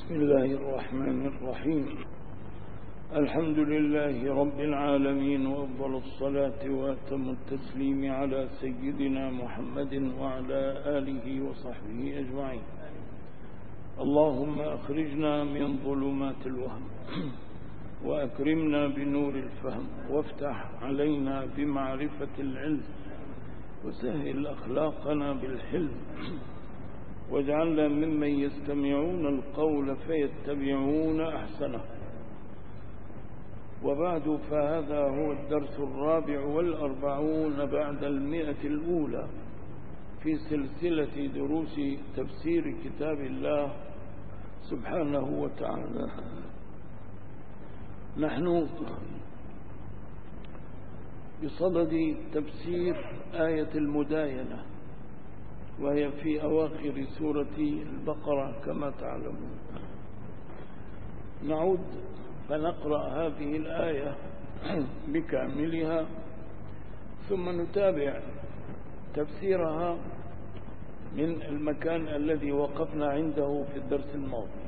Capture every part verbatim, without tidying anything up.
بسم الله الرحمن الرحيم. الحمد لله رب العالمين، وأفضل الصلاة وأتم التسليم على سيدنا محمد وعلى آله وصحبه أجمعين. اللهم أخرجنا من ظلمات الوهم وأكرمنا بنور الفهم، وافتح علينا بمعرفة العلم، وسهل أخلاقنا بالحلم، واجعلنا ممن يستمعون القول فيتبعون أحسنه. وبعد، فهذا هو الدرس الرابع والأربعون بعد المئة الأولى في سلسلة دروس تفسير كتاب الله سبحانه وتعالى. نحن بصدد تفسير آية المداينة، وهي في أواخر سورة البقرة كما تعلمون. نعود فنقرأ هذه الآية بكاملها، ثم نتابع تفسيرها من المكان الذي وقفنا عنده في الدرس الماضي.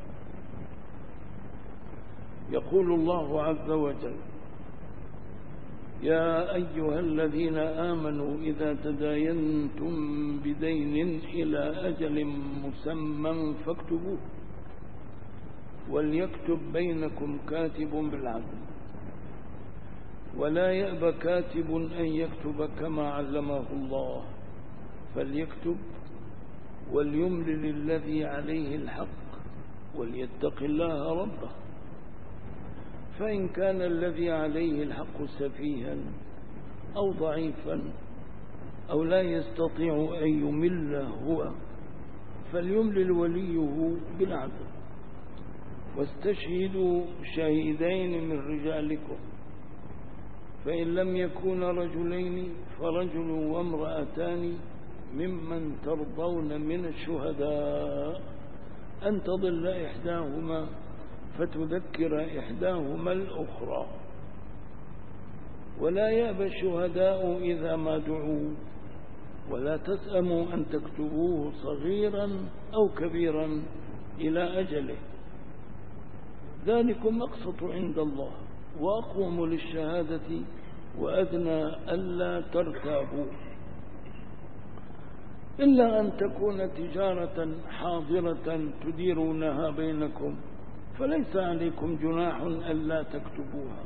يقول الله عز وجل: يا أيها الذين آمنوا إذا تداينتم بدين إلى أجل مسمى فاكتبوه، وليكتب بينكم كاتب بالعدل، ولا يأبى كاتب أن يكتب كما علمه الله، فليكتب وليملل الذي عليه الحق وليتق الله ربه، فإن كان الذي عليه الحق سفيها أو ضعيفا أو لا يستطيع أن يمل هو، فليملل وليه بالعدل، واستشهدوا شهيدين من رجالكم، فإن لم يكونا رجلين فرجل وامرأتان ممن ترضون من الشهداء أن تضل إحداهما فتذكر إحداهما الأخرى، ولا يأبى الشهداء إذا ما دعوا، ولا تسأموا أن تكتبوه صغيرا أو كبيرا إلى أجله، ذلكم أقسط عند الله وأقوم للشهادة وأدنى ألا ترتابوا، إلا أن تكون تجارة حاضرة تديرونها بينكم فليس عليكم جناح ألا تكتبوها،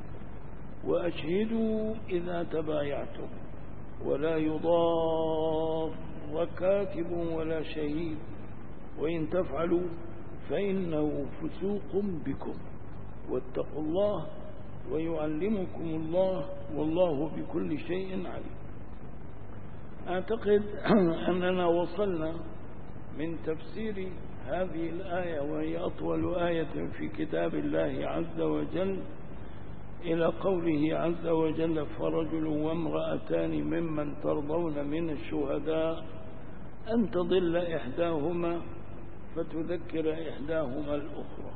وأشهدوا إذا تبايعتم، ولا يضار كاتب ولا شهيد، وإن تفعلوا فإنه فسوق بكم، واتقوا الله ويعلمكم الله، والله بكل شيء عليم. أعتقد أننا وصلنا من تفسير هذه الآية، وهي أطول آية في كتاب الله عز وجل، إلى قوله عز وجل: فرجل وامرأتان ممن ترضون من الشهداء أن تضل إحداهما فتذكر إحداهما الأخرى.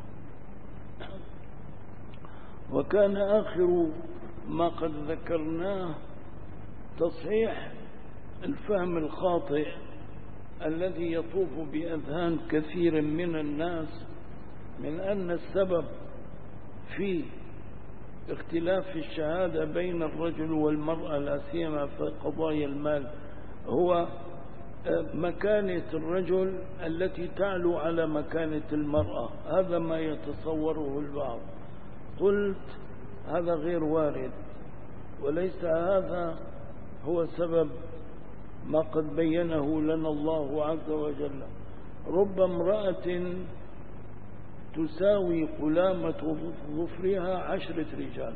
وكان آخر ما قد ذكرناه تصحيح الفهم الخاطئ الذي يطوف بأذهان كثير من الناس، من أن السبب في اختلاف الشهادة بين الرجل والمرأة، لا سيما في قضايا المال، هو مكانة الرجل التي تعلو على مكانة المرأة. هذا ما يتصوره البعض. قلت هذا غير وارد، وليس هذا هو سبب ما قد بينه لنا الله عز وجل. رب امرأة تساوي قلامة ظفرها عشرة رجال.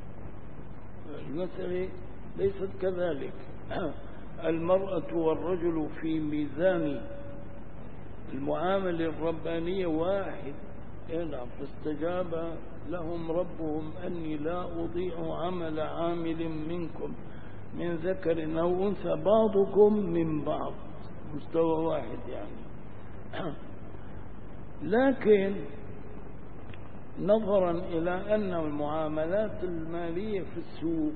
المسألة ليست كذلك. المرأة والرجل في ميزان المعاملة الربانية واحد. نعم، فاستجاب لهم ربهم أني لا أضيع عمل عامل منكم من ذكر أو أنثى بعضكم من بعض، مستوى واحد يعني. لكن نظرا إلى أن المعاملات المالية في السوق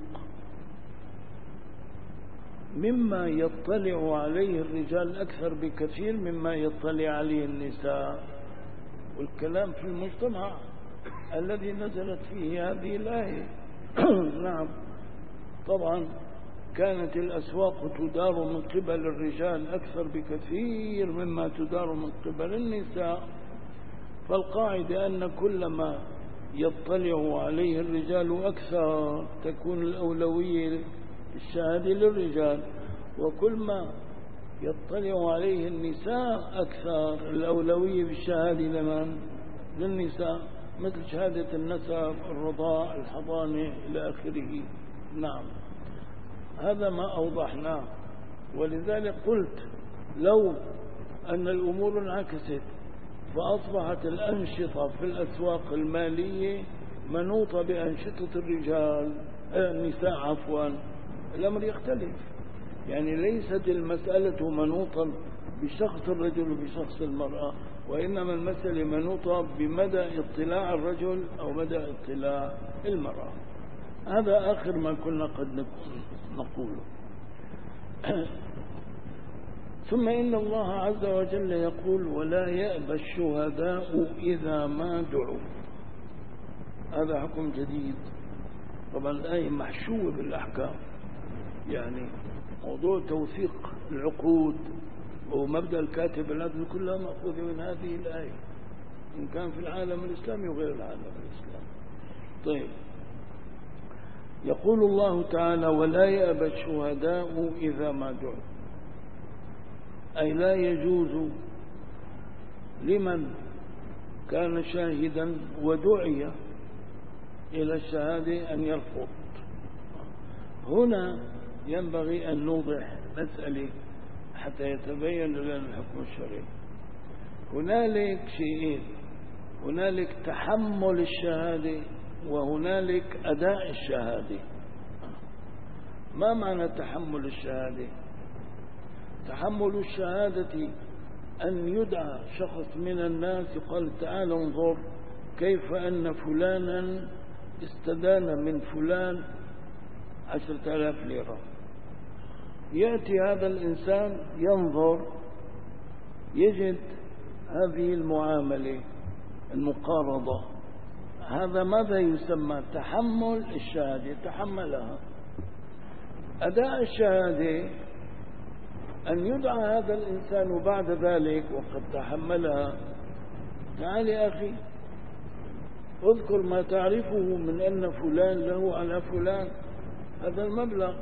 مما يطلع عليه الرجال أكثر بكثير مما يطلع عليه النساء، الكلام في المجتمع الذي نزلت فيه هذه الآية. نعم، طبعا كانت الأسواق تدار من قبل الرجال أكثر بكثير مما تدار من قبل النساء، فالقاعدة أن كلما يطلع عليه الرجال أكثر تكون الأولوية الشهادة للرجال، وكل ما يطلع عليه النساء أكثر الأولوية بالشهادة لمن؟ للنساء، مثل شهادة النسب، الرضاع، الحضانة إلى آخره. نعم، هذا ما أوضحناه. ولذلك قلت لو أن الأمور انعكست فأصبحت الأنشطة في الأسواق المالية منوطة بأنشطة الرجال النساء عفوا، الأمر يختلف. يعني ليست المسألة منوطة بشخص الرجل وبشخص المرأة، وإنما المسألة منوطة بمدى اطلاع الرجل أو مدى اطلاع المرأة. هذا آخر ما كنا قد نقوله. ثم إن الله عز وجل يقول ولا يأبى الشهداء إذا ما دعوا. هذا حكم جديد، طبعا الآية محشوة بالأحكام، يعني موضوع توثيق العقود ومبدأ الكاتب العدل كلها مأخوذة من هذه الآية، إن كان في العالم الإسلامي وغير العالم الإسلامي. طيب، يقول الله تعالى ولا يأبى الشهداء إذا ما دعوا، أي لا يجوز لمن كان شاهدا ودعي إلى الشهادة أن يرفض. هنا ينبغي أن نوضح مسألة حتى يتبين لنا الحكم الشرعي. هنالك شيئين، هنالك تحمل الشهادة وهنالك أداء الشهادة. ما معنى تحمل الشهادة؟ تحمل الشهادة أن يدعى شخص من الناس يقال تعال انظر كيف أن فلانا استدان من فلان عشرة آلاف ليرة. يأتي هذا الإنسان ينظر يجد هذه المعاملة المقارضة، هذا ماذا يسمى؟ تحمل الشهادة، تحملها. أداء الشهادة أن يدعى هذا الإنسان بعد ذلك وقد تحملها، تعال يا أخي اذكر ما تعرفه من أن فلان له على فلان هذا المبلغ.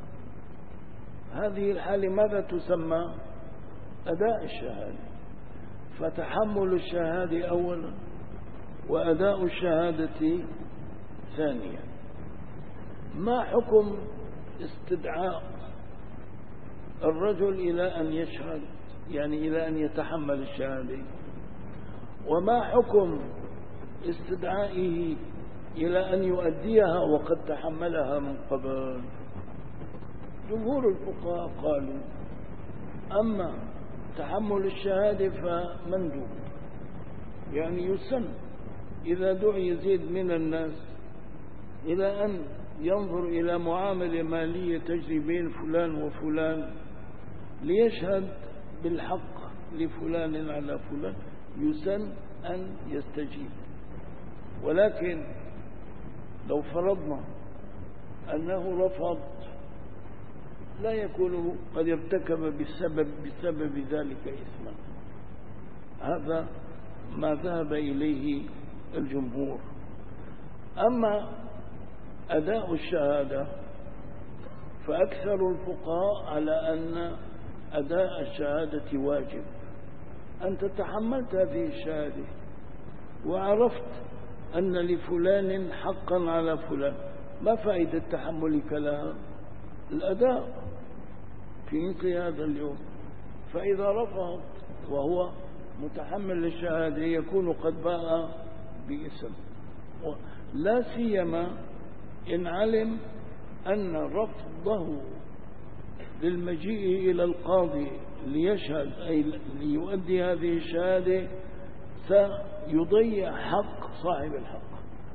هذه الحالة ماذا تسمى؟ أداء الشهادة. فتحمل الشهادة أولا وأداء الشهادة ثانيا. ما حكم استدعاء الرجل إلى أن يشهد، يعني إلى أن يتحمل الشهادة؟ وما حكم استدعائه إلى أن يؤديها وقد تحملها من قبل؟ جمهور الفقهاء قالوا أما تحمل الشهادة فمندوب، يعني يسن إذا دعي يزيد من الناس إلى أن ينظر إلى معاملة مالية تجري بين فلان وفلان ليشهد بالحق لفلان على فلان، يسن أن يستجيب. ولكن لو فرضنا أنه رفض لا يكون قد ارتكب بسبب, بسبب ذلك إثما. هذا ما ذهب إليه الجمهور. أما أداء الشهادة فأكثر الفقهاء على أن أداء الشهادة واجب. أنت تحملت هذه الشهادة وعرفت أن لفلان حقا على فلان، ما فائدة تحملك لها؟ الأداء في مثل هذا اليوم. فإذا رفض وهو متحمل للشهادة يكون قد باء باسم، لا سيما إن علم أن رفضه للمجيء إلى القاضي ليشهد أي ليؤدي هذه الشهادة سيضيع حق صاحب الحق.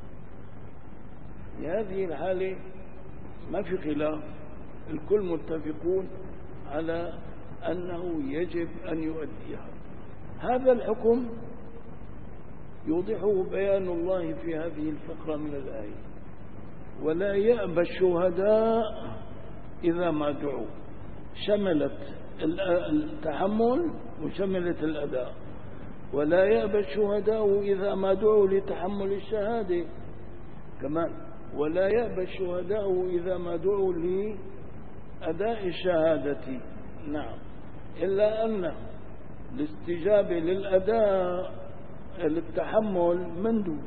في هذه الحالة ما في خلاف، الكل متفقون على أنه يجب أن يؤديها. هذا الحكم يوضحه بيان الله في هذه الفقرة من الآية: ولا يأبى الشهداء إذا ما دعوا. شملت التحمل وشملت الأداء. ولا يأبى الشهداء إذا ما دعوا لتحمل الشهادة كمان. ولا يأبى الشهداء إذا ما دعوا لأداء الشهادة. نعم، إلا أن الاستجابة للأداء للتحمل مندوب،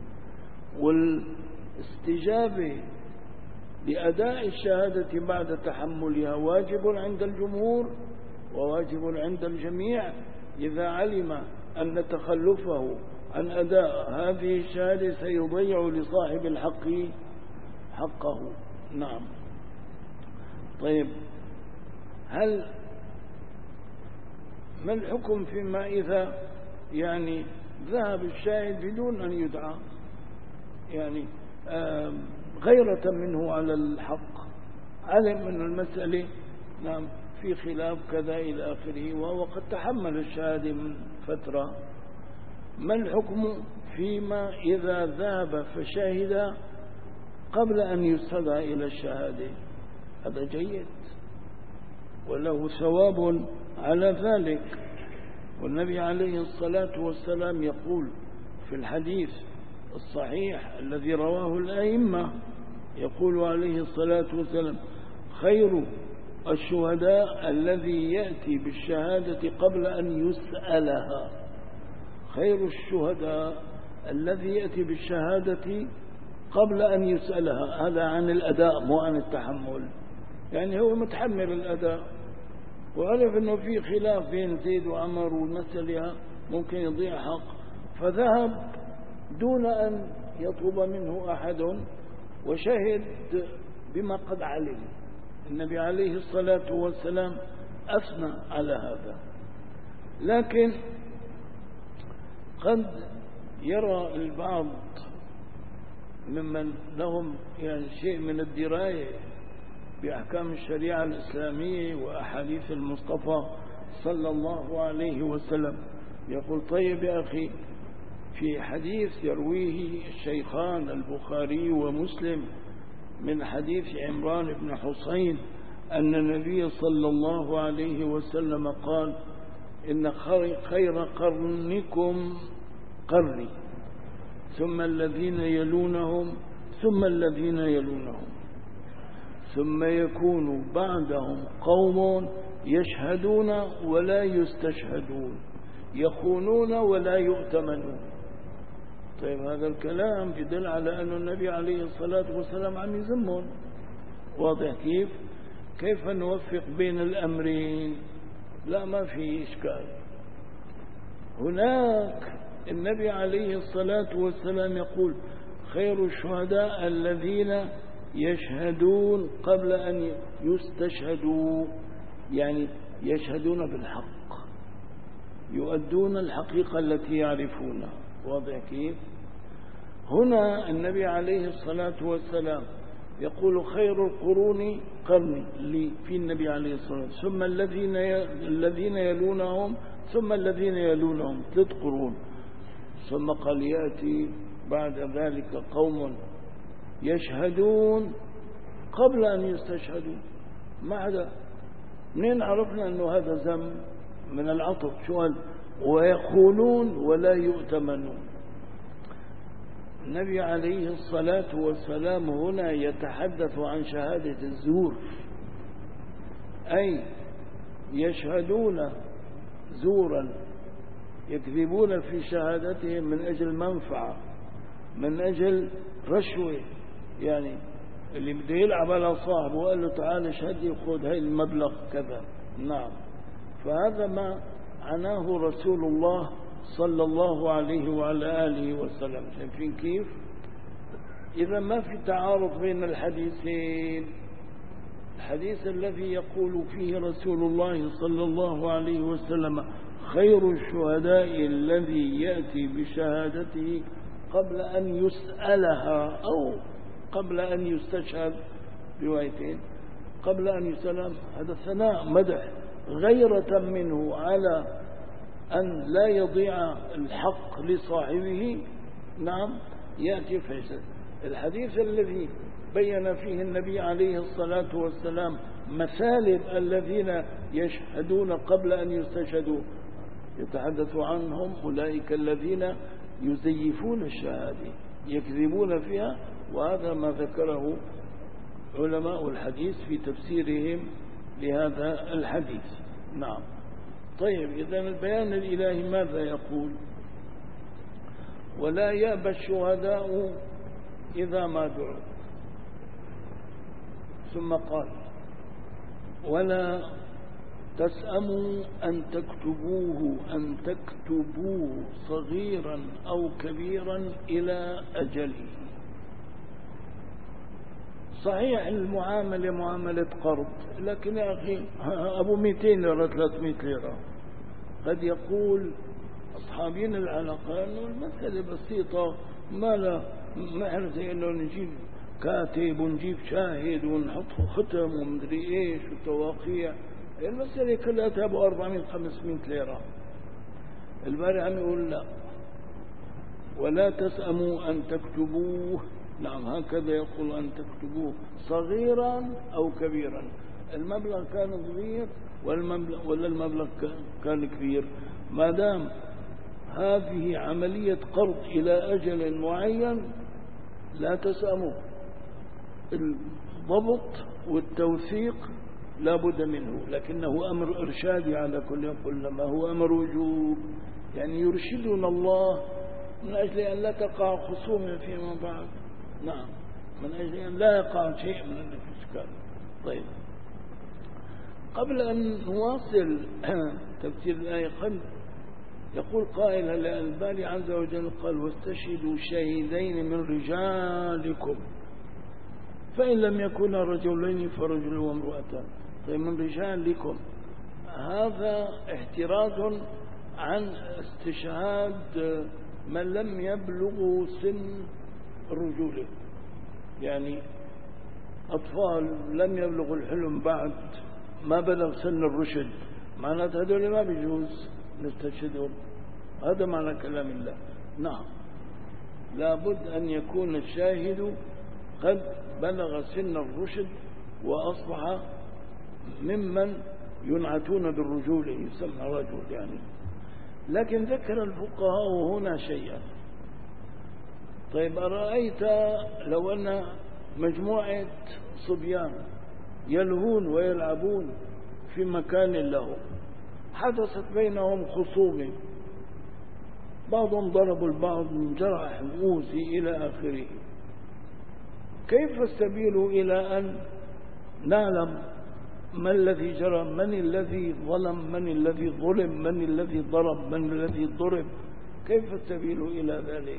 والاستجابة لأداء الشهادة بعد تحملها واجب عند الجمهور وواجب عند الجميع إذا علم أن تخلفه عن أداء هذه الشهادة سيضيع لصاحب الحق حقه. نعم. طيب، هل ما الحكم فيما إذا يعني ذهب الشاهد بدون أن يدعى، يعني غيرة منه على الحق، علم أن المسألة نعم في خلاف كذا إلى آخره، وهو قد تحمل الشهادة من فترة، ما الحكم فيما إذا ذهب فشهد قبل أن يستدعى إلى الشهادة؟ هذا جيد وله ثواب على ذلك. والنبي عليه الصلاة والسلام يقول في الحديث الصحيح الذي رواه الأئمة، يقول عليه الصلاة والسلام: خير الشهداء الذي يأتي بالشهادة قبل أن يسألها. خير الشهداء الذي يأتي بالشهادة قبل أن يسألها. هذا عن الأداء مو عن التحمل، يعني هو متحمل الأداء وعرف أنه في خلاف بين زيد وعمر والمسألة ممكن يضيع حق، فذهب دون أن يطلب منه أحد وشهد بما قد علم. النبي عليه الصلاة والسلام أثنى على هذا. لكن قد يرى البعض ممن لهم يعني شيء من الدراية بأحكام الشريعة الإسلامية وأحاديث المصطفى صلى الله عليه وسلم، يقول: طيب يا أخي، في حديث يرويه الشيخان البخاري ومسلم من حديث عمران بن حسين أن النبي صلى الله عليه وسلم قال: إن خير قرنكم قرني ثم الذين يلونهم ثم الذين يلونهم ثم يكون بعدهم قوم يشهدون ولا يستشهدون يخونون ولا يؤتمنون. طيب، هذا الكلام يدل على أن النبي عليه الصلاة والسلام عم يذمهم. واضح كيف؟ كيف نوفق بين الأمرين؟ لا، ما في إشكال. هناك النبي عليه الصلاة والسلام يقول: خير الشهداء الذين يشهدون قبل أن يستشهدوا، يعني يشهدون بالحق، يؤدون الحقيقة التي يعرفونها. واضح كيف؟ هنا النبي عليه الصلاة والسلام يقول: خير القرون قرني لي في النبي عليه الصلاة والسلام ثم الذين الذين يلونهم ثم الذين يلونهم، ثلاث قرون. ثم قال: يأتي بعد ذلك قوم يشهدون قبل أن يستشهدوا. ما هذا؟ منين عرفنا أنه هذا ذم؟ من العطف. شو قال؟ ويخونون ولا يؤتمنون. النبي عليه الصلاة والسلام هنا يتحدث عن شهادة الزور، أي يشهدون زورا، يكذبون في شهادتهم من أجل منفعة، من أجل رشوة. يعني اللي بده يلعب على صاحبه وقال له: تعال اشهد لي وخذ هاي المبلغ كذا. نعم، فهذا ما عناه رسول الله صلى الله عليه وعلى آله وسلم. شايفين كيف؟ إذا ما في تعارض بين الحديثين. الحديث الذي يقول فيه رسول الله صلى الله عليه وسلم: خير الشهداء الذي يأتي بشهادته قبل أن يسألها أو قبل أن يستشهد، روايتين، قبل أن يسلم، هذا ثناء مدح غيرة منه على أن لا يضيع الحق لصاحبه، نعم، يأتي فيصل. الحديث الذي بين فيه النبي عليه الصلاة والسلام مثالب الذين يشهدون قبل أن يستشهدوا، يتحدث عنهم أولئك الذين يزيفون الشهادة، يكذبون فيها، وهذا ما ذكره علماء الحديث في تفسيرهم لهذا الحديث. نعم. طيب، إذن البيان الإلهي ماذا يقول؟ ولا يأبى الشهداء إذا ما دعوا، ثم قال ولا تسأموا أن تكتبوه أن تكتبوه صغيرا أو كبيرا إلى أجله. صحيح المعاملة معاملة قرض، لكن يا أخي أبو مئتين ليرة ثلاثمائة ليرة، قد يقول أصحابين العلاقة أنه المسألة بسيطة، ما لا ما احنا زي أنه نجيب كاتب ونجيب شاهد ونحط ختم ومدري إيش وتواقيع، المسألة كلها تابوا أربعمائة خمسمائة ليرة. الباري عم يقول لا، ولا تسأموا أن تكتبوه، نعم هكذا يقول، أن تكتبوه صغيرا أو كبيرا. المبلغ كان صغير والمبلغ ولا المبلغ كان كبير، ما دام هذه عملية قرض إلى أجل معين لا تسأموا. الضبط والتوثيق لا بد منه، لكنه أمر إرشادي على كل يقول، لما هو أمر وجوب، يعني يرشدنا الله من أجل أن لا تقع خصوم فيما بعد. نعم، من أجل أن لا يقع شيء من الإشكال. طيب، قبل أن نواصل تفسير الآية قد يقول قائل الباري عز وجل قال واستشهدوا شهيدين من رجالكم، فإن لم يكونا رجلين فرجل وامرأتان. طيب، من رجالكم هذا احتراز عن استشهاد من لم يبلغوا سن الرجولة، يعني أطفال لم يبلغوا الحلم بعد، ما بلغ سن الرشد، معناته هذول ما بيجوز نستشهدهم. هذا معنى كلام الله. نعم، لابد أن يكون الشاهد قد بلغ سن الرشد وأصبح ممن ينعتون بالرجولة، يسمى رجل يعني. لكن ذكر الفقهاء هنا شيئا. طيب، أرأيت لو أن مجموعة صبيان يلهون ويلعبون في مكان له، حدثت بينهم خصومة، بعضهم ضربوا البعض من جرح أوذي إلى آخره، كيف السبيل إلى أن نعلم ما الذي جرى، من الذي ظلم، من الذي ظلم، من الذي ضرب، من الذي ضرب؟ كيف السبيل إلى ذلك؟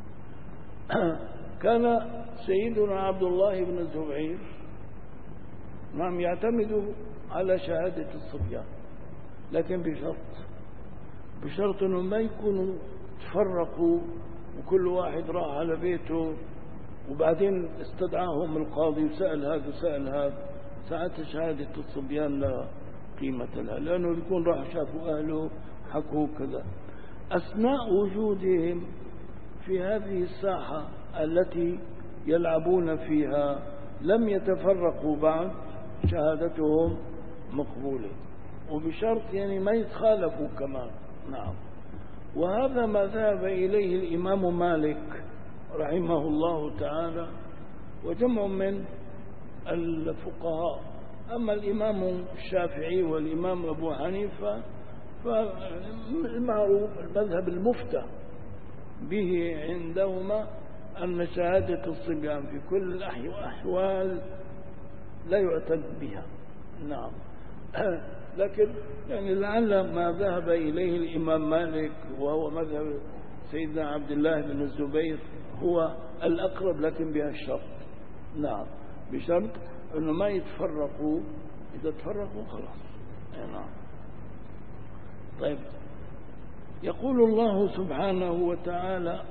كان سيدنا عبد الله بن الزبير نعم يعتمد على شهادة الصبيان، لكن بشرط بشرط أنه ما يكونوا تفرقوا وكل واحد راح على بيته وبعدين استدعاهم القاضي وسأل هذا وسأل هذا. ساعة شهادة الصبيان لا قيمة لها، لأنه يكون راح شافوا أهله حكوا كذا. أثناء وجودهم في هذه الساحة التي يلعبون فيها لم يتفرقوا بعد، شهادتهم مقبولة، وبشرط يعني ما يتخالفوا كمان. نعم، وهذا ما ذهب إليه الإمام مالك رحمه الله تعالى وجمع من الفقهاء. أما الإمام الشافعي والإمام أبو حنيفة فالمعروف المذهب المفتى به عندهما أن شهادة الصبيان في كل الأحوال لا يعتد بها. نعم، لكن يعني لعل ما ذهب إليه الإمام مالك وهو مذهب سيدنا عبد الله بن الزبير هو الأقرب، لكن بها الشرط. نعم، بشرط أنه ما يتفرقوا، إذا تفرقوا خلاص. نعم. طيب، يقول الله سبحانه وتعالى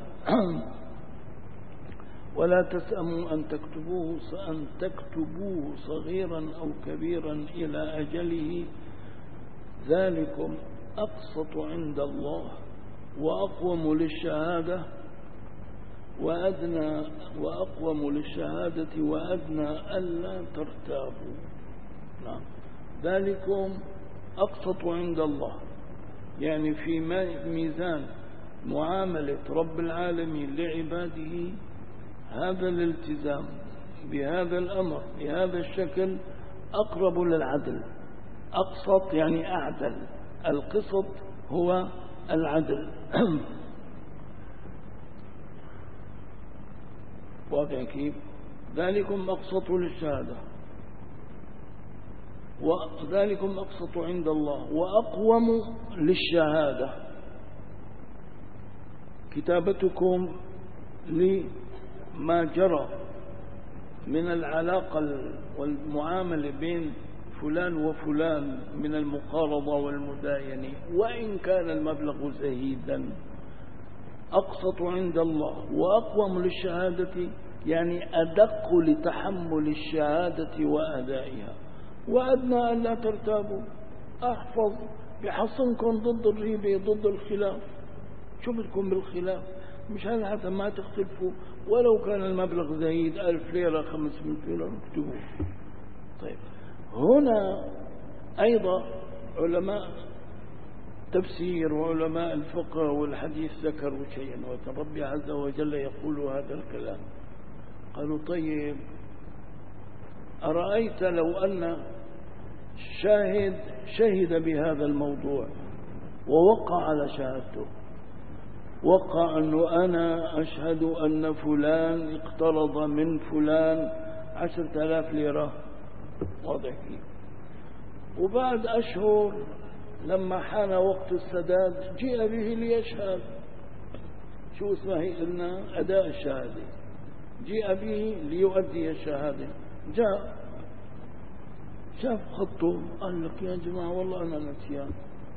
ولا تسأموا أن تكتبوه أن تكتبوه صغيرا أو كبيرا إلى أجله ذلكم أقسط عند الله وأقوم للشهادة وأدنى وأقوم للشهادة وأدنى ألا ترتابوا. نعم، ذلكم أقسط عند الله، يعني في ميزان معاملة رب العالمين لعباده هذا الالتزام بهذا الأمر بهذا الشكل أقرب للعدل. أقسط يعني أعدل، القسط هو العدل. واضح كيف؟ ذلكم أقسط للشهادة وذلكم أقسط عند الله وأقوم للشهادة. كتابتكم لما جرى من العلاقة والمعاملة بين فلان وفلان من المقارضة والمداينة وإن كان المبلغ زهيدا أقسط عند الله وأقوم للشهادة، يعني أدق لتحمل الشهادة وأدائها، وأدنى أن لا ترتابوا، أحفظ بحصنكم ضد الريبة ضد الخلاف. شو بدكم بالخلاف؟ مش هذا حتى ما تختلفوا، ولو كان المبلغ زهيد ألف ليرة خمسمائة ليرة اكتبوه. طيب، هنا أيضا علماء تفسير وعلماء الفقه والحديث ذكروا شيئا، والرب عز وجل يقول هذا الكلام. قالوا طيب أرأيت لو أن شاهد شهد بهذا الموضوع ووقع على شهادته، وقع أنه أنا أشهد أن فلان اقترض من فلان عشرة آلاف ليرة، واضح كيف؟ وبعد أشهر لما حان وقت السداد جيء به ليشهد، شو اسمه قلنا أداء الشهادة، جيء به ليؤدي الشهادة، جاء شاف خطه قال لك يا جماعة والله أنا نسيان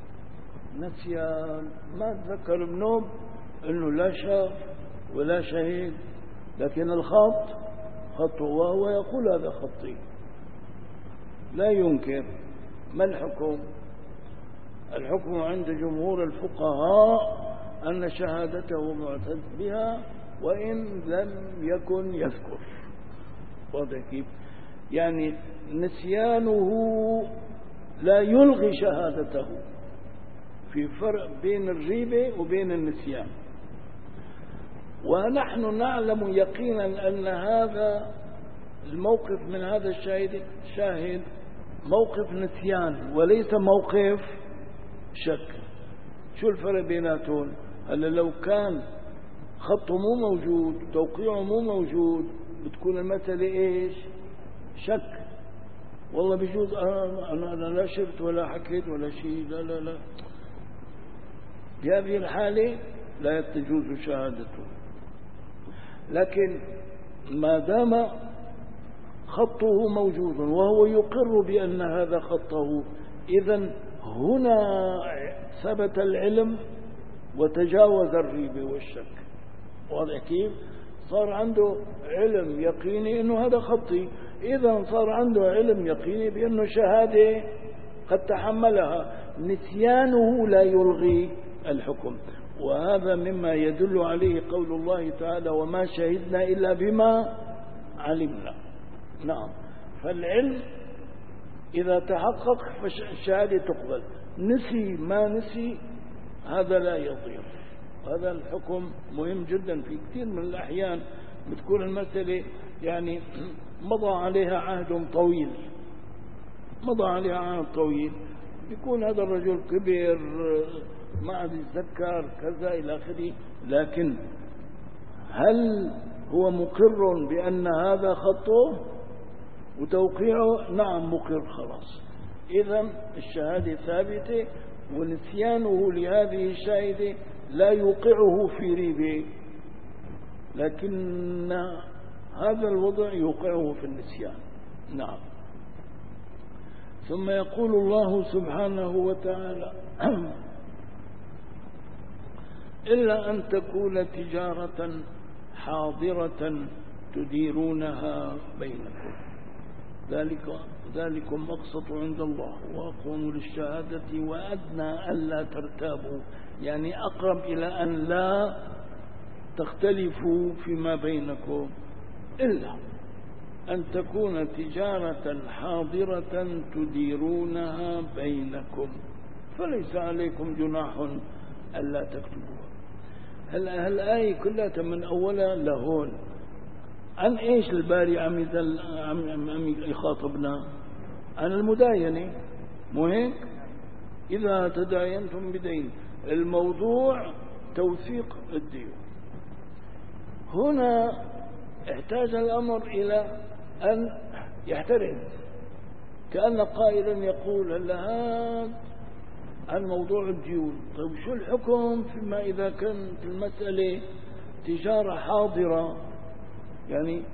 نسيان ما تذكر بنوم أنه لا شاف ولا شهيد، لكن الخط خطه وهو يقول هذا خطي، لا ينكر. ما الحكم؟ الحكم عند جمهور الفقهاء أن شهادته معتد بها وإن لم يكن يذكر. واضح كيف؟ يعني نسيانه لا يلغي شهادته، في فرق بين الريبة وبين النسيان. ونحن نعلم يقينا أن هذا الموقف من هذا الشاهد شاهد موقف نسيان وليس موقف شك. شو الفرق بيناتهم؟ هلا لو كان خطه مو موجود توقيعه مو موجود بتكون المسألة ايش؟ شك. والله بيجوز أنا, أنا, أنا لا شفت ولا حكيت ولا شيء، لا لا لا بهذه الحالة لا تجوز شهادته. لكن ما دام خطه موجود وهو يقر بأن هذا خطه، إذن هنا ثبت العلم وتجاوز الريبة والشك. واضح كيف؟ صار عنده علم يقيني أنه هذا خطي، إذن صار عنده علم يقيني بأنه شهادة قد تحملها، نسيانه لا يلغي الحكم. وهذا مما يدل عليه قول الله تعالى وما شهدنا إلا بما علمنا. نعم، فالعلم إذا تحقق فالشهادة تقبل، نسي ما نسي هذا لا يضير. هذا الحكم مهم جدا. في كثير من الأحيان بتكون المسألة يعني مضى عليها عهد طويل مضى عليها عهد طويل يكون هذا الرجل كبير ما عاد يتذكر كذا إلى آخره، لكن هل هو مقر بأن هذا خطه وتوقيعه؟ نعم مقر، خلاص. إذن الشهادة ثابتة، ونسيانه لهذه الشاهدة لا يوقعه في ريبة، لكن هذا الوضع يوقعه في النسيان. نعم. ثم يقول الله سبحانه وتعالى إلا أن تكون تجارة حاضرة تديرونها بينكم. ذلك ذلكم أقسط عند الله وأقوم للشهادة وأدنى ألا ترتابوا، يعني أقرب إلى أن لا تختلفوا فيما بينكم، إلا أن تكون تجارة حاضرة تديرونها بينكم فليس عليكم جناح ألا تكتبوها. هل الآية كلها من أولها لهون عن إيش الباري عم عم يخاطبنا؟ عن المداينة، مو هيك؟ إذا تداينتم بدين، الموضوع توثيق الدين. هنا احتاج الأمر إلى أن يحترم، كأن قائلا يقول هل هذا عن موضوع الديون. طيب شو الحكم فيما إذا كانت المسألة تجارة حاضرة، يعني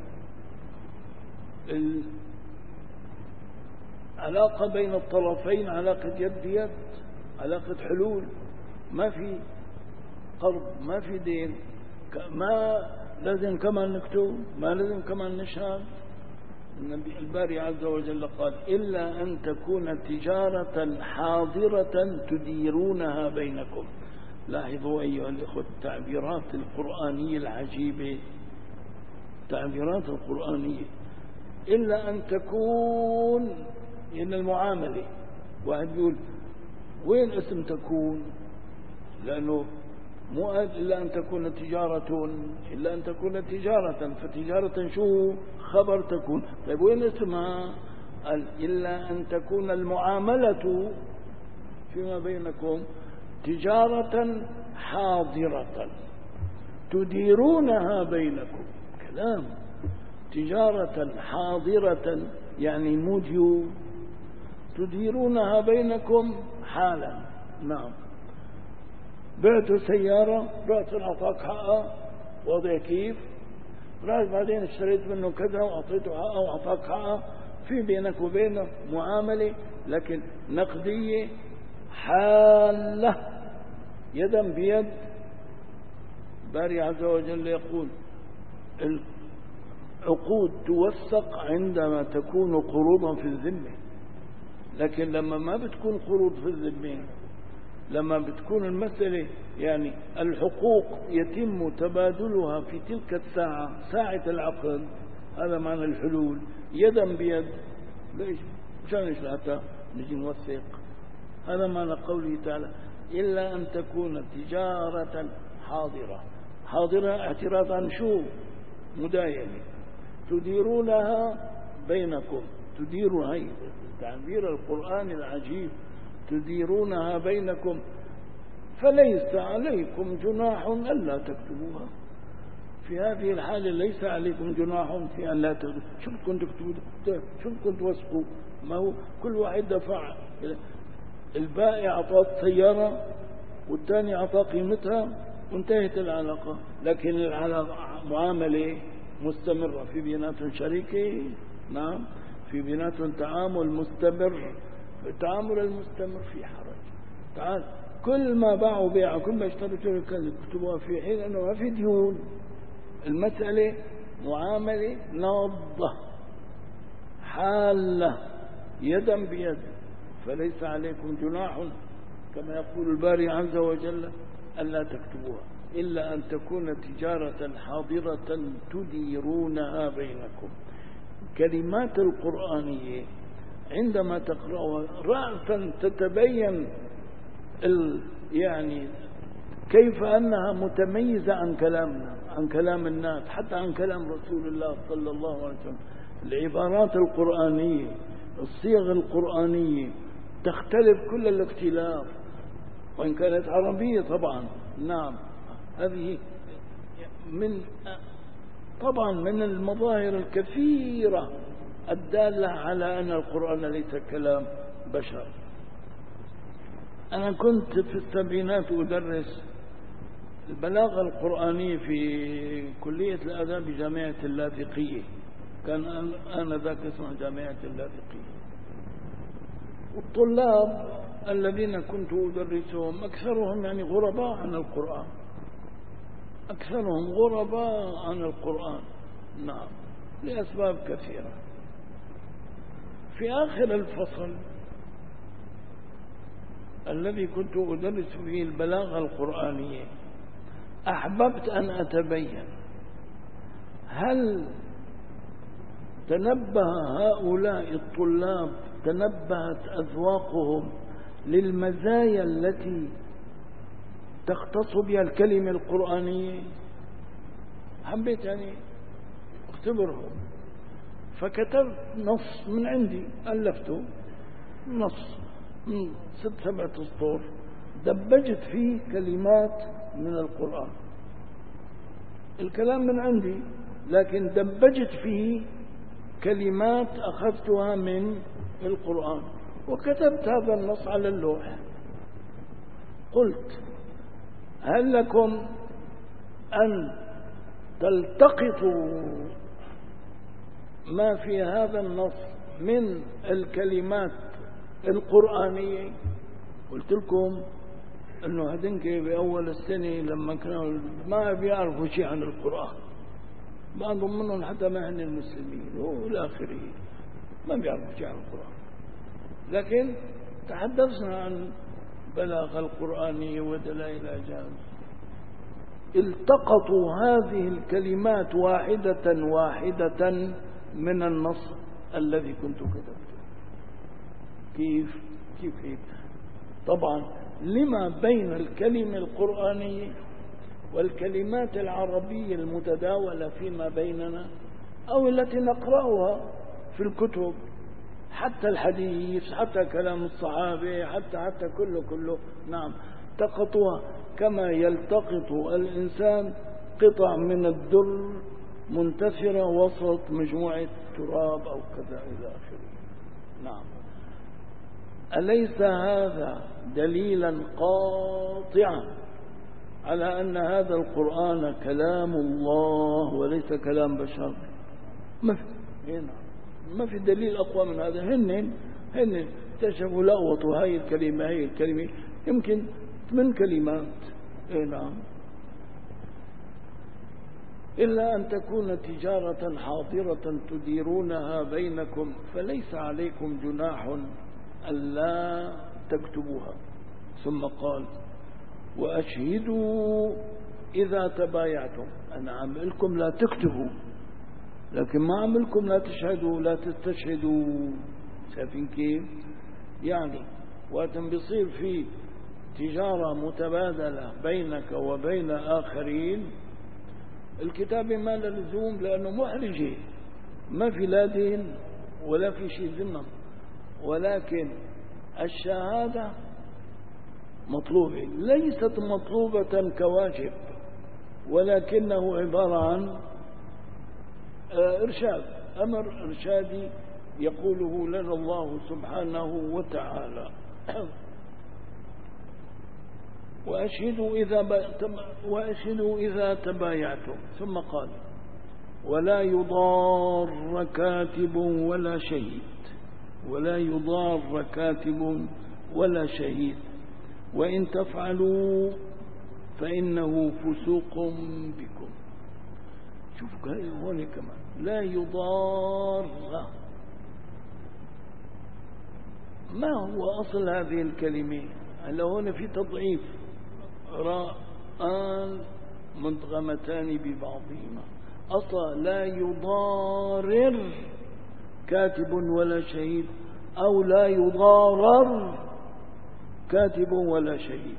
العلاقة بين الطرفين علاقة يد يد، علاقة حلول، ما في قرض، ما في دين، ما لازم كمان نكتب، ما لازم كمان نشهد. النبي الباري عز وجل قال إلا أن تكون تجارة حاضرة تديرونها بينكم. لاحظوا أيها الإخوة التعبيرات القرآنية العجيبة، التعبيرات القرآنية. إلا أن تكون، إن المعاملة واحد يقول وين اسم تكون؟ لأنه مو إلا أن تكون تجارة، إلا أن تكون تجارة، فتجارة شو خبر تكون. طيب وين اسمها؟ قال إلا أن تكون المعاملة فيما بينكم تجارة حاضرة تديرونها بينكم. كلام تجارة حاضرة يعني مو ديون، تديرونها بينكم حالا. نعم، بعت سيارة، رأس أعطاك حقها، وضع كيف، رأس بعدين اشتريت منه كذا وأعطيته حقها وأعطاك حقها، في بينك وبينه معاملة لكن نقدية حالة يدا بيد. باري عز وجل يقول العقود توثق عندما تكون قروضا في الذمة، لكن لما ما بتكون قروض في الذمة، لما بتكون المسألة يعني الحقوق يتم تبادلها في تلك الساعة، ساعة العقد، هذا معنى الحلول يدا بيد. ليش؟ مشان حتى نجي نوثق. هذا معنى قوله تعالى إلا أن تكون تجارة حاضرة. حاضرة اعتراض عن شو؟ مداينة تديرونها بينكم. تدير، هي تعبير القرآن العجيب، تديرونها بينكم فليس عليكم جناح ألا تكتبوها. في هذه الحالة ليس عليكم جناح في أن لا تكتبوا. شو بدكم تكتبوا؟ شو بدكم توثقوا؟ ما هو كل واحد دفع، البائع أعطاك سيارة والثاني أعطى قيمتها وانتهت العلاقة، لكن العلاقة معاملة مستمرة في بيناتهم شريكة. نعم، في بيناتهم تعامل مستمر. التعامل المستمر في حرج. تعال كل ما باعوا بيعوا، كل ما اشتروا شركة يكتبوها في حين أنه ما في ديون. المسألة معاملة ناضة حالة يدا بيد، فليس عليكم جناح كما يقول الباري عز وجل ألا تكتبوها إلا أن تكون تجارة حاضرة تديرونها بينكم. كلمات القرآنية عندما تقرأها رأسا تتبين ال يعني كيف أنها متميزة عن كلامنا، عن كلام الناس، حتى عن كلام رسول الله صلى الله عليه وسلم. العبارات القرآنية، الصيغ القرآنية تختلف كل الاختلاف، وإن كانت عربية طبعا. نعم، هذه من طبعا من المظاهر الكثيرة الدالة على أن القرآن ليس كلام بشر. أنا كنت في السبعينات أدرس البلاغة القرآنية في كلية الآداب بجامعة اللاذقية، كان آنذاك اسمها جامعة اللاذقية. والطلاب الذين كنت أدرسهم أكثرهم يعني غرباء عن القرآن، أكثرهم غرباء عن القرآن. نعم، لأسباب كثيرة. في آخر الفصل الذي كنت أدرس فيه البلاغة القرآنية أحببت أن أتبين هل تنبه هؤلاء الطلاب، تنبهت أذواقهم للمزايا التي تختص بها الكلمة القرآنية؟ حبيت يعني اختبرهم، فكتبت نص من عندي، ألفته نص من ست سبعة أسطور، دبجت فيه كلمات من القرآن، الكلام من عندي لكن دبجت فيه كلمات أخذتها من القرآن، وكتبت هذا النص على اللوح. قلت هل لكم أن تلتقطوا ما في هذا النص من الكلمات القرآنية؟ قلت لكم أنه هدنك بأول السنة لما كانوا ما بيعرفوا شيء عن القرآن، بعضهم منهم حتى ما هن المسلمين وإلى آخره، ما بيعرفوا شيء عن القرآن، لكن تحدثنا عن بلاغة القرآنية ودلائل الإعجاز. التقطوا هذه الكلمات واحدة واحدة من النص الذي كنت كتبته. كيف كيف كيف طبعا لما بين الكلمة القرآنية والكلمات العربية المتداولة فيما بيننا أو التي نقرأها في الكتب، حتى الحديث، حتى كلام الصحابة، حتى حتى كله كله نعم التقطوها كما يلتقط الإنسان قطع من الدر منتثرة وسط مجموعة تراب أو كذا إلى آخره. نعم، أليس هذا دليلا قاطعا على أن هذا القرآن كلام الله وليس كلام بشر؟ ما في ما في دليل أقوى من هذا. هن هن اكتشفوا لقطوا هاي الكلمة هاي الكلمة يمكن ثمان كلمات. اي نعم، إلا أن تكون تجارة حاضرة تديرونها بينكم فليس عليكم جناح ألا تكتبوها. ثم قال وأشهدوا إذا تبايعتم. أنا عملكم لا تكتبوا، لكن ما عملكم لا تشهدوا لا تستشهدوا. شايفين كيف؟ يعني وقت بيصير في تجارة متبادلة بينك وبين آخرين، الكتابة ما لزوم لأنه محرجة، ما في لا دين ولا في شيء ذمة، ولكن الشهادة مطلوبة، ليست مطلوبة كواجب، ولكنه عبارة عن إرشاد، أمر إرشادي يقوله لنا الله سبحانه وتعالى. وأشهدوا إذا وأشهدوا إذا تبايعتم. ثم قال ولا يضار كاتب ولا شهيد، ولا يضار كاتب ولا شهيد، وإن تفعلوا فإنه فسوق بكم. شوفوا هون كمان لا يضار. ما هو أصل هذه الكلمة؟ هلا هون في تضعيف، راءان مدغمتان ببعضهما. أصل لا يضارر كاتب ولا شهيد أو لا يضارر كاتب ولا شهيد،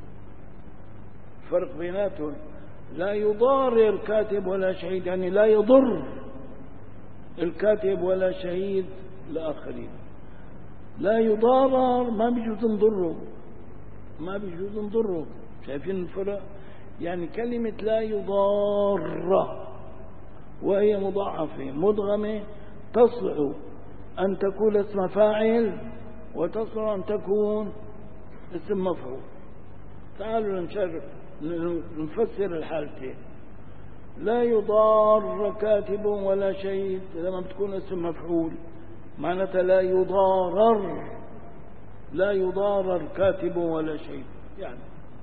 فرق بيناتهم. لا يضارر كاتب ولا شهيد يعني لا يضر الكاتب ولا شهيد الآخرين. لا يضارر ما بيجوز نضره، ما بيجوز نضره. شايفين الفرق؟ يعني كلمة لا يضار وهي مضاعفة مدغمة تصلح أن تكون اسم فاعل وتصلح أن تكون اسم مفعول. تعالوا نشرف نفسر الحالتين. لا يضار كاتب ولا شهيد لما بتكون اسم مفعول معناتها لا يضارر، لا يضارر كاتب ولا شهيد. يعني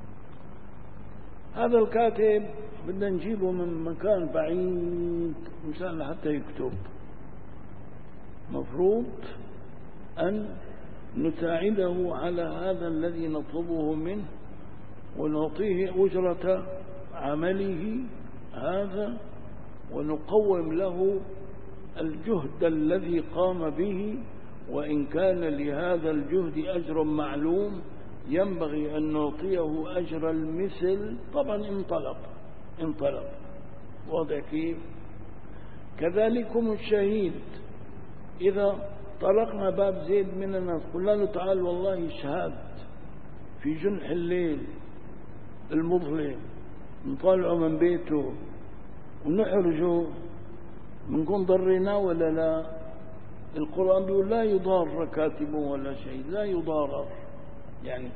هذا الكاتب بدنا نجيبه من مكان بعيد مشان حتى يكتب، مفروض أن نساعده على هذا الذي نطلبه منه ونعطيه أجرة عمله هذا، ونقوم له الجهد الذي قام به، وإن كان لهذا الجهد أجر معلوم ينبغي أن نعطيه أجر المثل، طبعا إن طلب إن طلب واضح كيف؟ كذلكم الشهيد، إذا طلقنا باب زيد من الناس قلنا له تعال والله اشهد في جنح الليل المظلم، نطلعه من بيته ونحرجه، بنكون ضريناه ولا لا؟ القرآن بيقول لا يضار كاتب ولا شيء، لا يضارر يعني.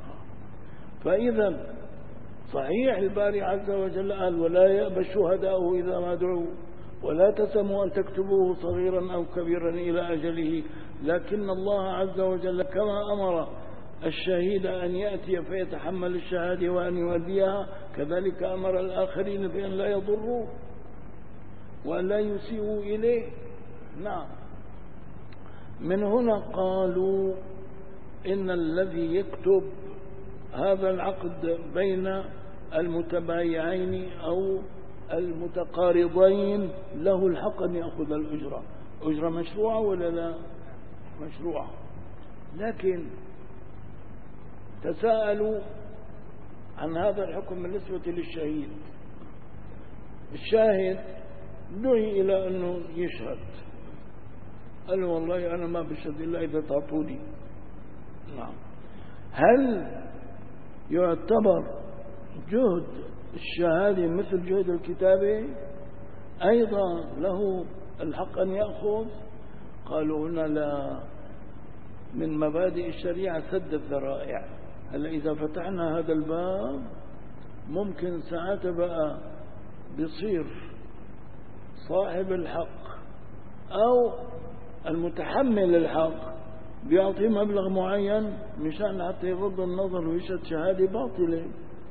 فإذا صحيح الباري عز وجل قال ولا يأبى الشهداء إذا ما دعوا ولا تسموا أن تكتبوه صغيرا أو كبيرا إلى أجله، لكن الله عز وجل كما أمر الشهيد أن يأتي فيتحمل الشهادة وأن يؤديها، كذلك أمر الآخرين بأن لا يضروا وأن لا يسيئوا إليه. نعم. من هنا قالوا إن الذي يكتب هذا العقد بين المتبايعين أو المتقارضين له الحق أن يأخذ الأجرة. أجرة مشروعة ولا لا؟ مشروعة. لكن تساءلوا عن هذا الحكم بالنسبة للشهيد. الشاهد دعي إلى أنه يشهد، قال والله أنا ما بشهد إلا إذا تعطوني. نعم. هل يعتبر جهد الشهادة مثل جهد الكتابة؟ أيضا له الحق أن يأخذ؟ قالوا هنا لا، من مبادئ الشريعة سد الذرائع. هلا إذا فتحنا هذا الباب ممكن ساعات بقى بيصير صاحب الحق أو المتحمل الحق بيعطي مبلغ معين مشان حتى يغض النظر ويشهد شهادة باطلة.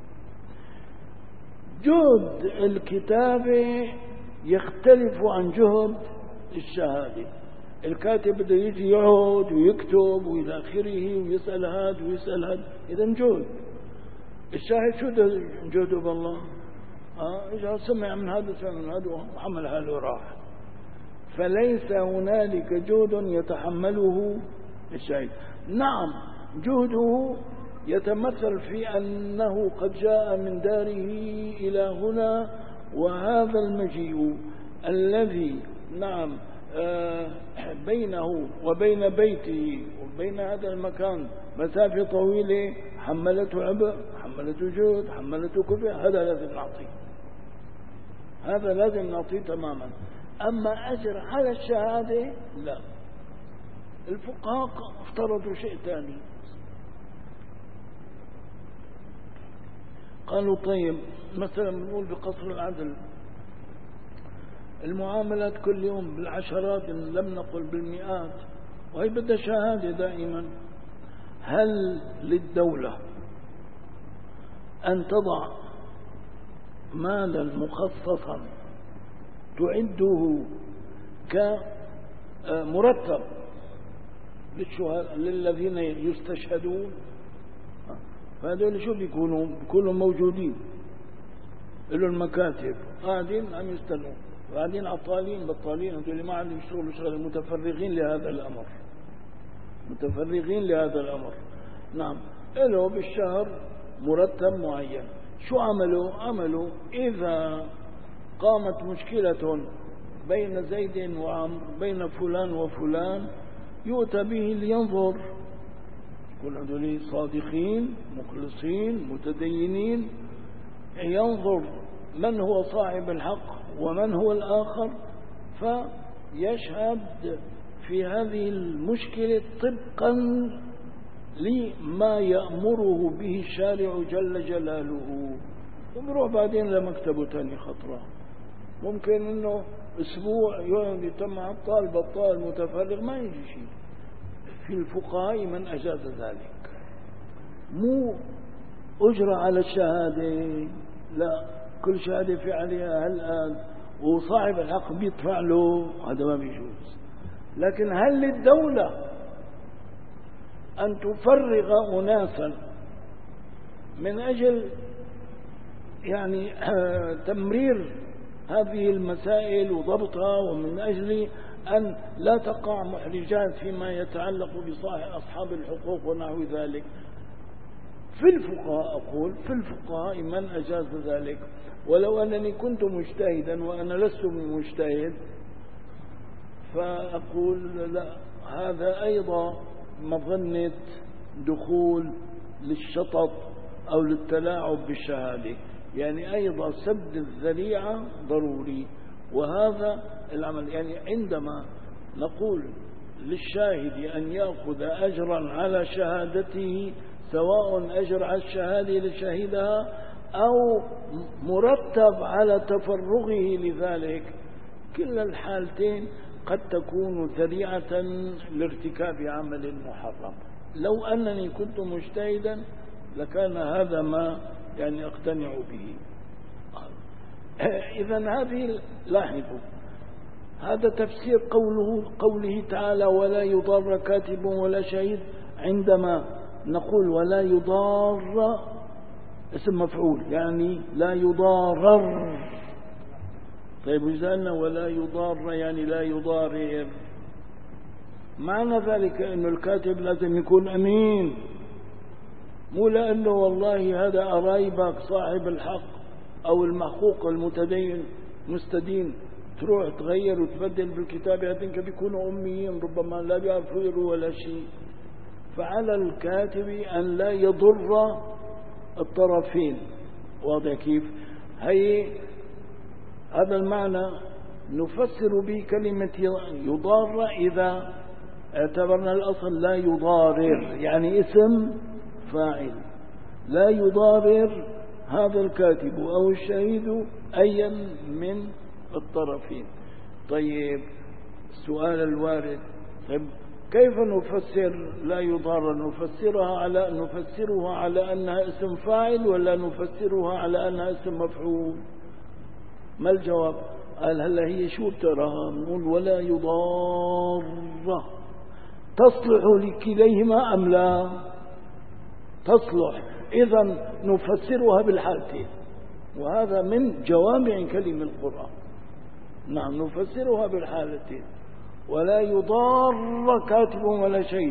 جهد الكتابة يختلف عن جهد الشهادة. الكاتب بده يجي يقعد ويكتب وإلى آخره ويسأل هذا ويسأل هذا، إذا جهد. الشاهد شو جهده بالله؟ آه إذا سمع من هذا سمع من هذا وحمل حاله وراح، فليس هنالك جهد يتحمله الشاهد. نعم جهده يتمثل في أنه قد جاء من داره إلى هنا، وهذا المجيء الذي نعم آه بينه وبين بيته وبين هذا المكان مسافة طويلة حملته عبء، حملته جهد، حملته كفء، هذا لازم نعطيه، هذا لازم نعطيه تماما. أما أجر على الشهادة لا. الفقهاء افترضوا شيء ثاني، قالوا طيب مثلا بنقول بقصر العدل المعاملات كل يوم بالعشرات إن لم نقل بالمئات، وهي بدها شهادة دائما. هل للدولة أن تضع مالا مخصصا تعده كمرتب للذين يستشهدون؟ فهذول شو بيكونوا؟ بيكونوا موجودين له المكاتب قاعدين عم يستنوا، قاعدين عطالين بطالين، هذول ما عندهم يشتغلوا شغل، متفرغين لهذا الأمر، متفرغين لهذا الأمر. نعم له بالشهر مرتب معين. شو عملوا؟ عملوا إذا قامت مشكلة بين زيد وعمر، بين فلان وفلان، يؤتى به لينظر، يكون هذول صادقين مخلصين متدينين، ينظر من هو صاحب الحق ومن هو الآخر، فيشهد في هذه المشكلة طبقا لما يأمره به الشارع جل جلاله. وبروح بعدين لمكتبه تاني خطرة، ممكن انه اسبوع يوم يتم عطال بطال متفرغ ما يجي شيء. في الفقهاء من أجاز ذلك، مو أجرة على الشهادة، لا، كل شهادة في عليها هالآن وصاحب الحق بيدفع له، هذا ما بيجوز. لكن هل للدولة أن تفرغ أناسا من أجل يعني تمرير هذه المسائل وضبطها، ومن أجل أن لا تقع محرجات فيما يتعلق بأصحاب الحقوق ونحو ذلك. في الفقهاء أقول في الفقهاء من أجاز ذلك، ولو أنني كنت مجتهدا وأنا لست مجتهد فأقول لا، هذا أيضا مظنة دخول للشطط أو للتلاعب بالشهادة، يعني أيضا سد الذريعة ضروري. وهذا العمل يعني عندما نقول للشاهد أن يأخذ أجرا على شهادته، سواء أجر على الشهادة لشهدها أو مرتب على تفرغه لذلك، كل الحالتين قد تكون ذريعة لارتكاب عمل محرم. لو أنني كنت مجتهدا لكان هذا ما يعني أقتنع به. إذن هذه لاحظوا هذا تفسير قوله قوله تعالى ولا يضار كاتب ولا شهيد. عندما نقول ولا يضار اسم مفعول يعني لا يضارر، طيب وجدنا ولا يضار يعني لا يضارر، معنى ذلك أن الكاتب لازم يكون أمين، مو لأنه والله هذا قرايبك صاحب الحق أو المحقوق المتدين مستدين تروح تغير وتبدل بالكتابة، هذين بيكونوا أميين ربما لا بيعرفوا يقروا ولا شيء. فعلى الكاتب أن لا يضر الطرفين. واضح كيف؟ هي هذا المعنى نفسر به كلمة يضار إذا اعتبرنا الأصل لا يضارر، يعني اسم فاعل لا يضارر هذا الكاتب أو الشهيد أيا من الطرفين. طيب السؤال الوارد، طيب كيف نفسر لا يضار؟ نفسرها على نفسرها على أنها اسم فاعل ولا نفسرها على أنها اسم مفعول؟ ما الجواب؟ قال هلا هي شو تراها؟ نقول ولا يضار تصلح لكليهما أم لا؟ تصلح، إذن نفسرها بالحالتين، وهذا من جوامع كلم القرآن. نعم نفسرها بالحالتين، ولا يضار كاتب ولا شهيد،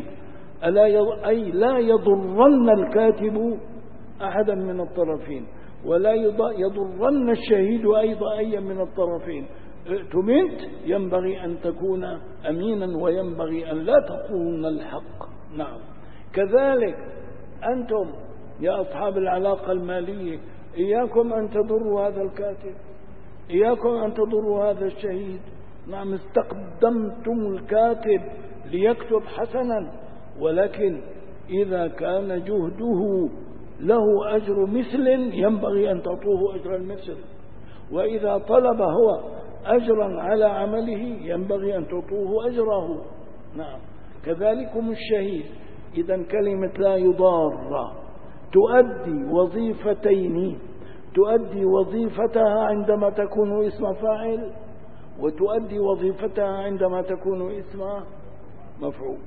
أي لا يضرن الكاتب أحدا من الطرفين، ولا يضرن الشهيد أيضا أي من الطرفين. ائتمنت ينبغي أن تكون أمينا وينبغي أن لا تقول الحق. نعم كذلك أنتم يا أصحاب العلاقة المالية إياكم أن تضروا هذا الكاتب، إياكم أن تضروا هذا الشهيد. نعم استقدمتم الكاتب ليكتب حسنا، ولكن إذا كان جهده له أجر مثل ينبغي أن تعطوه أجر المثل، وإذا طلب هو أجرا على عمله ينبغي أن تعطوه أجره. نعم كذلكم الشهيد. إذا كلمة لا يضار تؤدي وظيفتين، تؤدي وظيفتها عندما تكون اسم فاعل، وتؤدي وظيفتها عندما تكون اسم مفعول.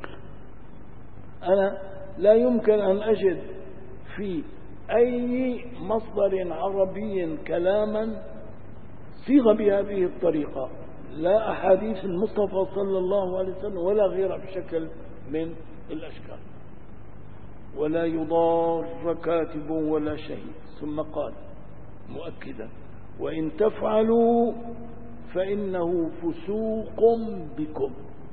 أنا لا يمكن أن أجد في أي مصدر عربي كلاما صيغ بهذه الطريقة، لا أحاديث المصطفى صلى الله عليه وسلم ولا غيرها بشكل من الأشكال. ولا يضار كاتب ولا شهيد. ثم قال مؤكدا وإن تفعلوا فإنه فسوق بكم.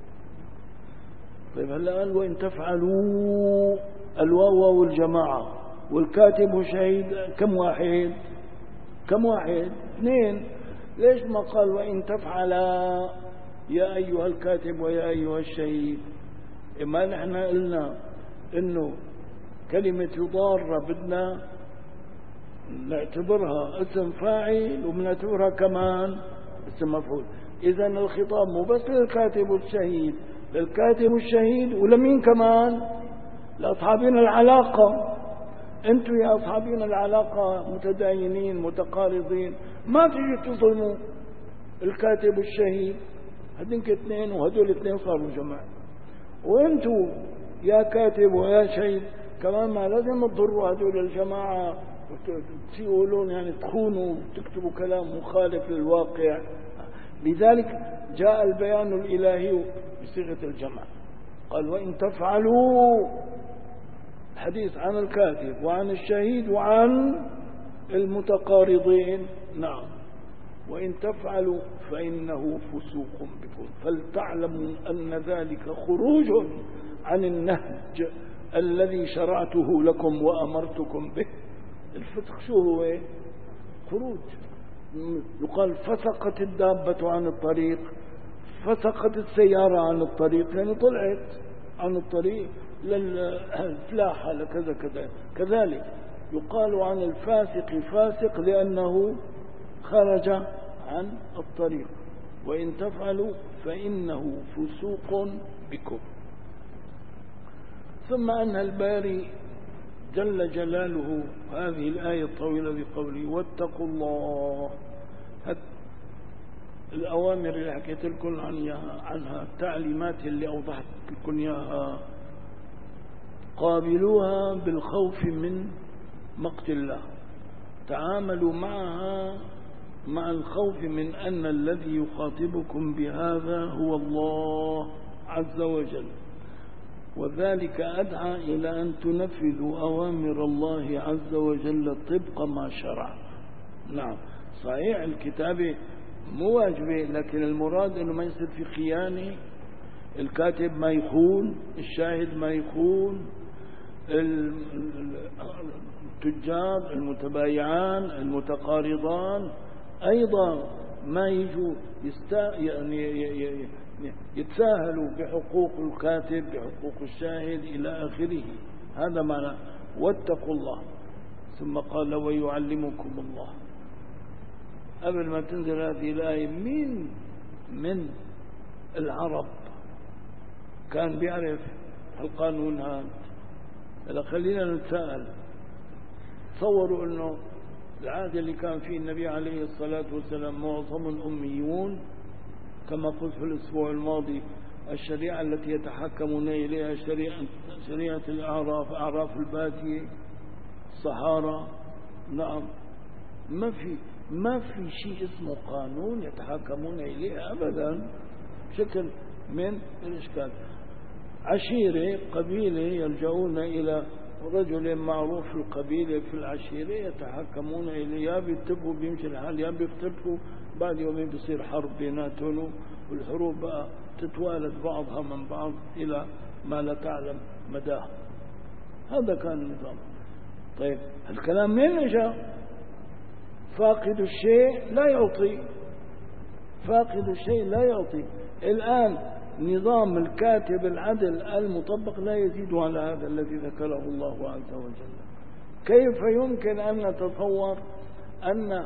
طيب هلا قال وإن تفعلوا الواو والجماعة والكاتب وشهيد كم واحد؟ كم واحد؟ اثنين. ليش ما قال وإن تفعلا يا أيها الكاتب ويا أيها الشهيد؟ إما نحن قلنا إنه كلمة يضار بدنا نعتبرها اسم فاعل وبنعتبرها كمان اسم مفعول. إذا الخطاب مو بس للكاتب والشهيد، للكاتب والشهيد ولمين كمان؟ لأصحابين العلاقة. أنتم يا أصحابين العلاقة متداينين متقارضين، ما تجي تظلموا الكاتب والشهيد، هذيك اثنين وهدول اثنين صاروا جماعة. وأنتم يا كاتب ويا شهيد كمان ما لازم تضروا هذول الجماعة تقولون يعني تخونوا تكتبوا كلام مخالف للواقع. لذلك جاء البيان الإلهي بصيغة الجمع، قال وإن تفعلوا، حديث عن الكاتب وعن الشهيد وعن المتقارضين. نعم، وإن تفعلوا فإنه فسوق بكم، فلتعلموا أن ذلك خروج عن النهج الذي شرعته لكم وأمرتكم به. الفسق شو هو؟ خروج. يقال فسقت الدابة عن الطريق، فسقت السيارة عن الطريق، يعني طلعت عن الطريق للفلاحة لكذا كذا. كذلك يقال عن الفاسق فاسق لأنه خرج عن الطريق. وإن تفعلوا فإنه فسوق بكم. ثم أن الباري جل جلاله هذه الآية الطويلة بقوله واتقوا الله. الأوامر اللي حكيت لكم عنها، التعليمات اللي أوضحت لكم إياها، قابلوها بالخوف من مقت الله، تعاملوا معها مع الخوف من أن الذي يخاطبكم بهذا هو الله عز وجل، وذلك أدعى إلى أن تنفذوا أوامر الله عز وجل طبق ما شرع. نعم صحيح الكتابة مو واجبة، لكن المراد أنه ما يصير في خيانة، الكاتب ما يخون، الشاهد ما يخون، التجار المتبايعان المتقارضان أيضا ما يجوا يستا يعني يتساهلوا بحقوق الكاتب بحقوق الشاهد إلى آخره. هذا معنى واتقوا الله. ثم قال ويعلمكم الله. قبل ما تنزل هذه الآية مين من العرب كان بيعرف القانون هذا؟ هلا خلينا نتساءل. تصوروا أنه العهد اللي كان فيه النبي عليه الصلاة والسلام معظم الأميون، كما قلت في الأسبوع الماضي الشريعة التي يتحكمون إليها شريعة, شريعة الأعراف، أعراف البادية، الصحارى. نعم ما في ما في شيء اسمه قانون يتحكمون إليه أبدا بشكل من الإشكال. عشيرة قبيلة يلجؤون إلى رجل معروف في القبيلة في العشيرة يتحكمون إليه، يا بيتفقوا بيمشي الحال يا بيختلفوا، بعد يومين بصير حرب بيناتهم، والحروب بقى تتوالد بعضها من بعض إلى ما لا تعلم مداه. هذا كان النظام. طيب الكلام من اجى؟ فاقد الشيء لا يعطي، فاقد الشيء لا يعطي. الآن نظام الكاتب العدل المطبق لا يزيد على هذا الذي ذكره الله عز وجل. كيف يمكن أن نتصور أن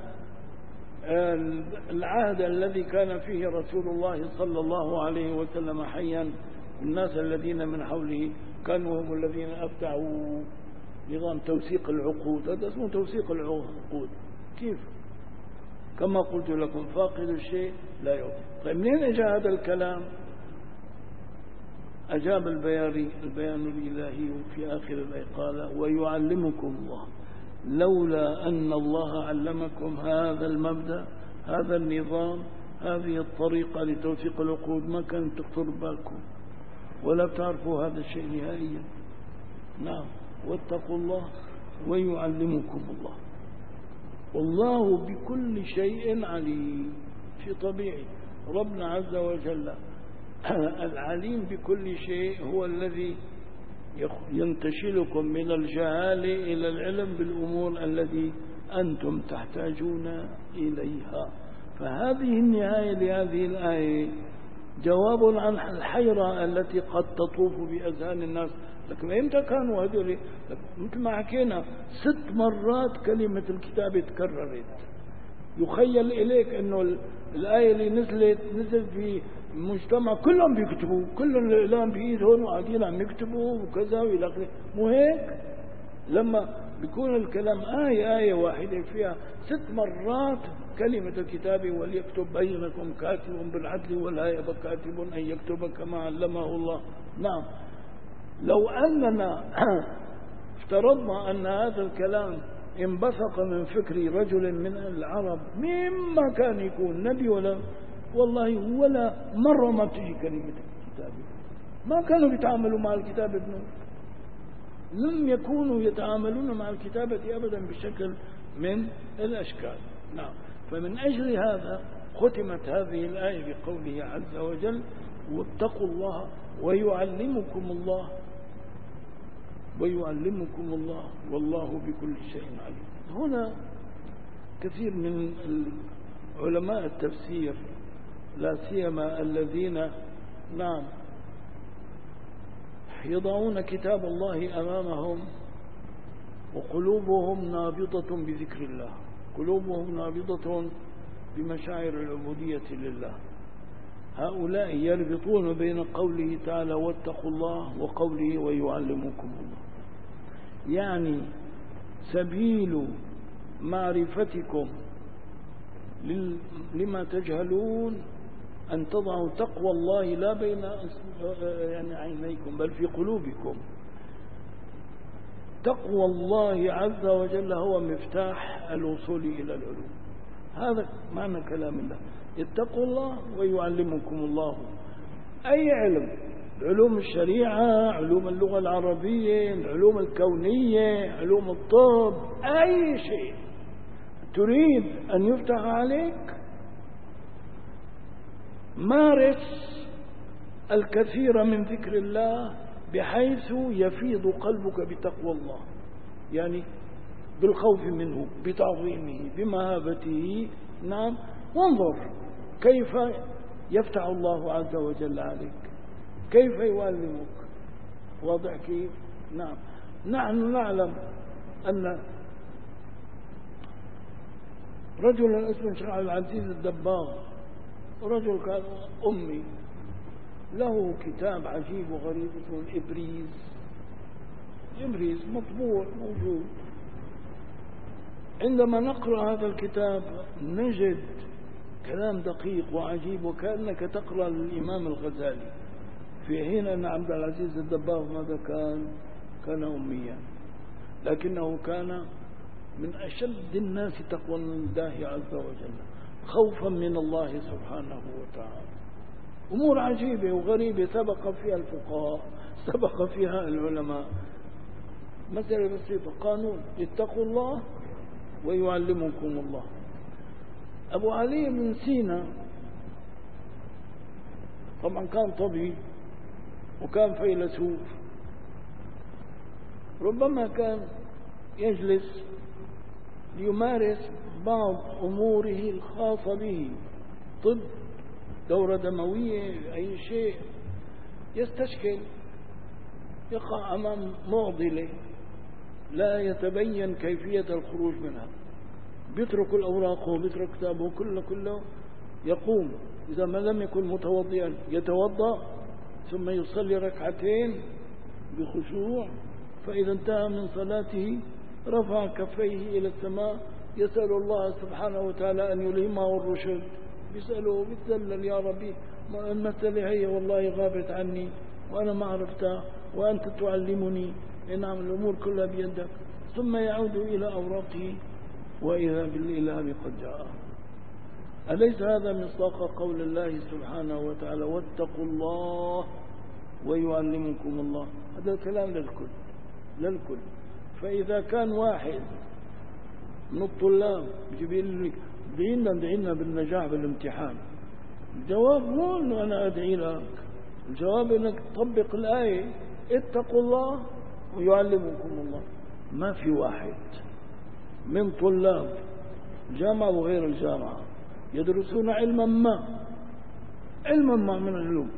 العهد الذي كان فيه رسول الله صلى الله عليه وسلم حيا، الناس الذين من حوله كانوا هم الذين أبدعوا نظام توثيق العقود، هذا اسمه توثيق العقود. كيف؟ كما قلت لكم فاقد الشيء لا يعطي. طيب منين اجى هذا الكلام؟ أجاب البياري البيان الإلهي في آخر الآية قال ويعلمكم الله. لولا أن الله علمكم هذا المبدأ، هذا النظام، هذه الطريقة لتوثيق العقود ما كانت تخطر بالكم ولا تعرفوا هذا الشيء نهائيا. نعم واتقوا الله ويعلمكم الله. والله بكل شيء عليم. في طبيعي ربنا عز وجل العليم بكل شيء، هو الذي ينتشلكم من الجهالة إلى العلم بالأمور التي أنتم تحتاجون إليها. فهذه النهاية لهذه الآية جواب عن الحيرة التي قد تطوف بأذهان الناس. لكن إمتى كانوا هذول؟ مثل ما حكينا ست مرات كلمة الكتاب تكررت. يخيل إليك أنه الآية اللي نزلت نزل في مجتمع كلهم بيكتبوا، كلهم الإعلام بإيدهم وقاعدين عم يكتبوا وكذا وإلى آخره. مو هيك؟ لما بيكون الكلام آية آية واحدة فيها ست مرات كلمة الكتاب وليكتب بينكم كاتب بالعدل ولا يأبى كاتب أن يكتب كما علمه الله. نعم لو أننا افترضنا أن هذا الكلام انبثق من فكر رجل من العرب مما كان يكون نبي ولا والله ولا مرة ما تجي كلمة الكتاب، ما كانوا يتعاملوا مع الكتاب ابنه، لم يكونوا يتعاملون مع الكتابة أبدا بشكل من الأشكال. نعم. فمن أجل هذا ختمت هذه الآية بقوله عز وجل واتقوا الله ويعلمكم الله ويعلمكم الله والله بكل شيء عليم. هنا كثير من علماء التفسير لا سيما الذين نعم يضعون كتاب الله أمامهم وقلوبهم نابضة بذكر الله، قلوبهم نابضة بمشاعر العبودية لله، هؤلاء يربطون بين قوله تعالى واتقوا الله وقوله ويعلمكم الله. يعني سبيل معرفتكم لما تجهلون أن تضعوا تقوى الله لا بين يعني عينيكم بل في قلوبكم. تقوى الله عز وجل هو مفتاح الوصول إلى العلوم. هذا معنى كلام الله، اتقوا الله ويعلمكم الله. أي علم، علوم الشريعة، علوم اللغة العربية، العلوم الكونية، علوم الطب، أي شيء تريد أن يفتح عليك مارس الكثير من ذكر الله بحيث يفيض قلبك بتقوى الله، يعني بالخوف منه، بتعظيمه، بمهابته. نعم. وانظر كيف يفتح الله عز وجل عليك، كيف يعلمك. واضح كيف؟ نعم. نحن نعلم أن رجلا اسمه شيخ عبد العزيز الدباغ، رجل كان أمي، له كتاب عجيب وغريب اسمه الإبريز. إبريز مطبوع موجود. عندما نقرأ هذا الكتاب نجد كلام دقيق وعجيب وكأنك تقرأ للإمام الغزالي، في حين أن عبد العزيز الدباغ ماذا كان؟ كان أميا، لكنه كان من أشد الناس تقوى لله عز وجل، خوفا من الله سبحانه وتعالى. أمور عجيبة وغريبة سبق فيها الفقهاء، سبق فيها العلماء. مسألة بسيطة، قانون اتقوا الله ويعلمكم الله. أبو علي بن سينا طبعا كان طبيب وكان فيلسوف، ربما كان يجلس ليمارس بعض أموره الخاصة به، طب، دورة دموية، أي شيء، يستشكل، يقع أمام معضلة لا يتبين كيفية الخروج منها، بيترك الأوراق وبيترك كتابه كله كله، يقوم إذا ما لم يكن متوضئا يتوضأ ثم يصلي ركعتين بخشوع، فإذا انتهى من صلاته رفع كفيه إلى السماء يسأل الله سبحانه وتعالى أن يلهمه الرشد، بيسأله بيتذلل يا ربي المسألة هي والله غابت عني وأنا ما عرفتها وأنت تعلمني، نعم الأمور كلها بيدك، ثم يعود إلى أوراقه وإذا بالإله قد جاء. أليس هذا مصداق قول الله سبحانه وتعالى واتقوا الله ويعلمكم الله؟ هذا الكلام للكل للكل. فإذا كان واحد من الطلاب يجي لي ادعينا ادعينا بالنجاح بالامتحان، الجواب مو انه انا ادعي لك، الجواب انك تطبق الآية اتقوا الله ويعلمكم الله. ما في واحد من طلاب الجامعة وغير الجامعة يدرسون علما ما علما ما من العلوم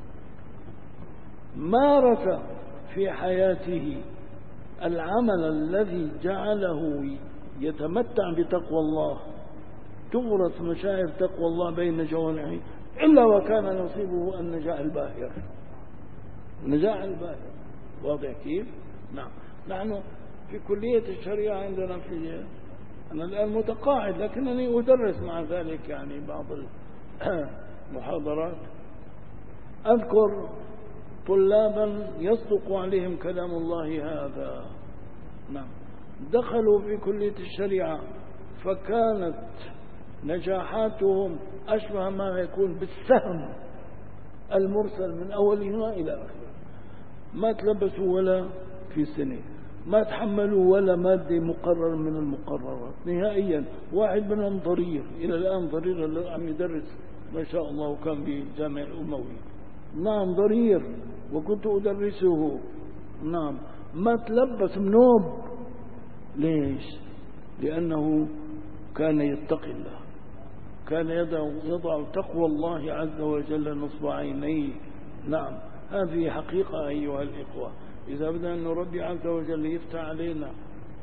مارس في حياته العمل الذي جعله يتمتع بتقوى الله، تغرس مشاعر تقوى الله بين جوانحه، إلا وكان نصيبه النجاح الباهر، النجاح الباهر. واضح كيف؟ نعم. نحن في كلية الشريعة عندنا في أنا الآن متقاعد لكنني أدرس مع ذلك يعني بعض المحاضرات. أذكر طلابا يصدق عليهم كلام الله هذا. نعم. دخلوا في كلية الشريعة فكانت نجاحاتهم أشبه ما يكون بالسهم المرسل من أولهما إلى آخره. ما تلبسوا ولا في سنة، ما تحملوا ولا مادة مقرر من المقررات نهائيا. واحد منهم ضرير، إلى الآن ضرير اللي عم يدرس ما شاء الله، وكان بجامع الأموي. نعم ضرير وكنت أدرسه. نعم. ما تلبس منوب. ليش؟ لأنه كان يتقي الله، كان يضع, يضع تقوى الله عز وجل نصب عينيه. نعم. هذه حقيقة أيها الإخوة. إذا بدنا أن ربي عز وجل يفتح علينا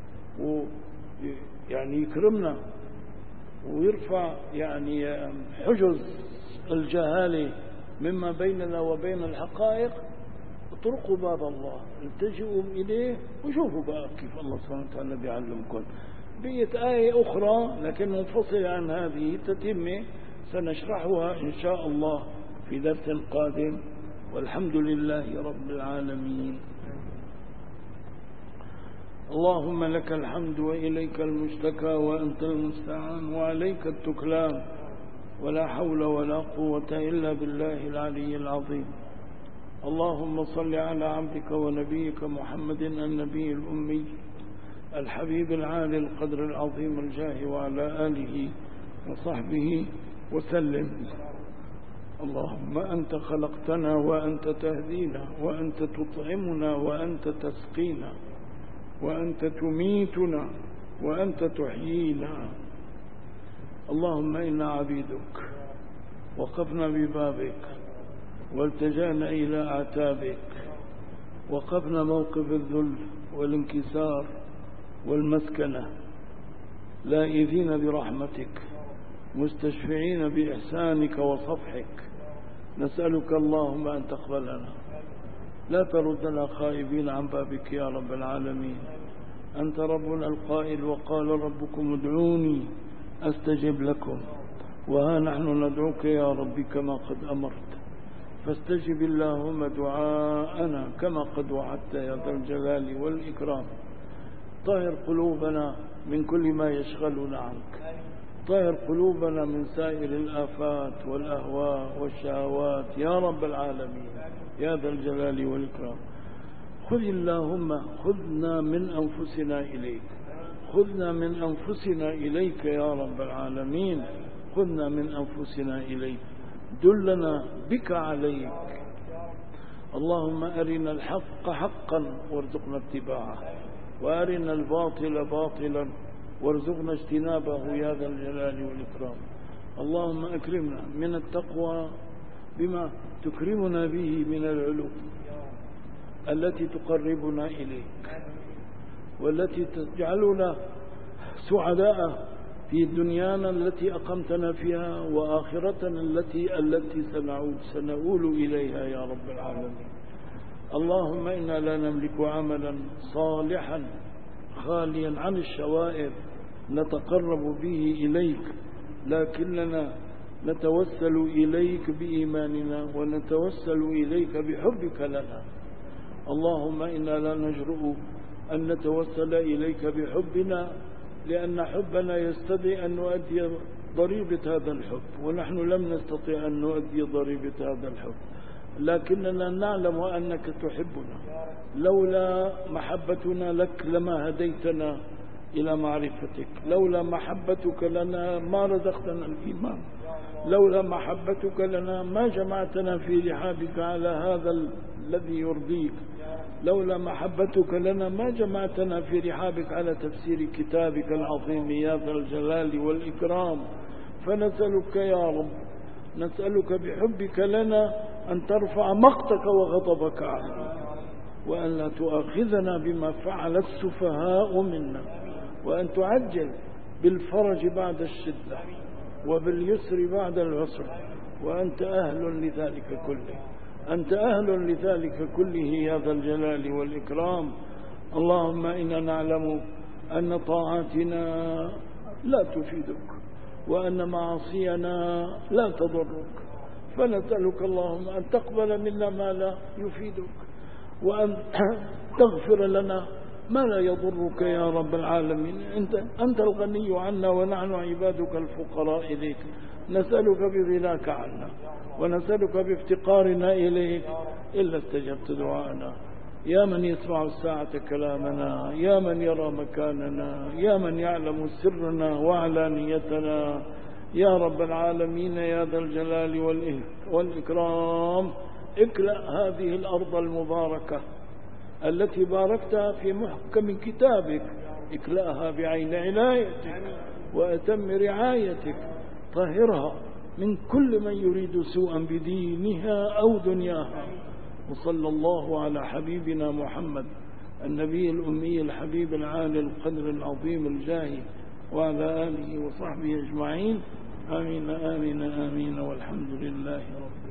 ويعني يكرمنا ويرفع يعني حجز الجهالة مما بيننا وبين الحقائق، اطرقوا باب الله، التجئوا إليه وشوفوا بقى كيف الله سبحانه وتعالى بيعلمكم. بقيت آية أخرى لكن منفصلة عن هذه تتمة سنشرحها إن شاء الله في درس قادم، والحمد لله رب العالمين. اللهم لك الحمد وإليك المشتكى وأنت المستعان وعليك التكلان، ولا حول ولا قوة إلا بالله العلي العظيم. اللهم صل على عبدك ونبيك محمد النبي الأمي الحبيب العالي القدر العظيم الجاه، وعلى آله وصحبه وسلم. اللهم أنت خلقتنا وأنت تهدينا وأنت تطعمنا وأنت تسقينا وأنت تميتنا وأنت تحيينا. اللهم إنا عبيدك وقفنا ببابك والتجأنا إلى أعتابك، وقفنا موقف الذل والانكسار والمسكنة، لائذين برحمتك مستشفعين بإحسانك وصفحك. نسألك اللهم أن تقبلنا، لا تردنا خائبين عن بابك يا رب العالمين. أنت ربنا القائل وقال ربكم ادعوني أستجب لكم، وها نحن ندعوك يا رب كما قد أمرت، فاستجب اللهم دعاءنا كما قد وعدت يا ذا الجلال والإكرام. طهر قلوبنا من كل ما يشغلنا عنك، طهر قلوبنا من سائر الآفات والأهواء والشهوات يا رب العالمين يا ذا الجلال والإكرام. خذ اللهم خذنا من أنفسنا إليك، خذنا من أنفسنا إليك يا رب العالمين، خذنا من أنفسنا إليك، دلنا بك عليك. اللهم أرنا الحق حقا وارزقنا اتباعه، وأرنا الباطل باطلا وارزقنا اجتنابه يا ذا الجلال والإكرام. اللهم أكرمنا من التقوى بما تكرمنا به من العلوم التي تقربنا إليك، والتي تجعلنا سعداء في دنيانا التي أقمتنا فيها وآخرتنا التي التي سنعود سنؤول إليها يا رب العالمين. اللهم إنا لا نملك عملا صالحا خاليا عن الشوائب نتقرب به إليك، لكننا نتوسل إليك بإيماننا ونتوسل إليك بحبك لنا. اللهم إنا لا نجرؤ أن نتوسل إليك بحبنا، لأن حبنا يستدعي أن نؤدي ضريبة هذا الحب، ونحن لم نستطيع أن نؤدي ضريبة هذا الحب، لكننا نعلم أنك تحبنا. لولا محبتنا لك لما هديتنا إلى معرفتك، لولا محبتك لنا ما رزقتنا الإيمان، لولا محبتك لنا ما جمعتنا في رحابك على هذا الذي يرضيك، لولا محبتك لنا ما جمعتنا في رحابك على تفسير كتابك العظيم يا ذا الجلال والإكرام. فنسألك يا رب، نسألك بحبك لنا أن ترفع مقتك وغضبك عنا، وأن لا تؤاخذنا بما فعل السفهاء منا، وأن تعجل بالفرج بعد الشدة وباليسر بعد العسر، وأنت أهل لذلك كله، أنت أهل لذلك كله يا ذا الجلال والإكرام. اللهم إنا نعلم أن طاعاتنا لا تفيدك، وأن معاصينا لا تضرك، فنسألك اللهم أن تقبل منا ما لا يفيدك، وأن تغفر لنا ما لا يضرك يا رب العالمين. أنت, أنت الغني عنا ونحن عبادك الفقراء إليك. نسألك بغناك عنا ونسألك بافتقارنا إليك إلا استجبت دعاءنا. يا من يسمع الساعة كلامنا، يا من يرى مكاننا، يا من يعلم سرنا وعلانيتنا، يا رب العالمين يا ذا الجلال والإكرام، اكلأ هذه الأرض المباركة التي باركتها في محكم كتابك، اكلأها بعين عنايتك وأتم رعايتك، طهرها من كل من يريد سوءا بدينها أو دنياها. وصلى الله على حبيبنا محمد النبي الأمي الحبيب العالي القدر العظيم الجاه وعلى آله وصحبه أجمعين. آمين آمين آمين والحمد لله رب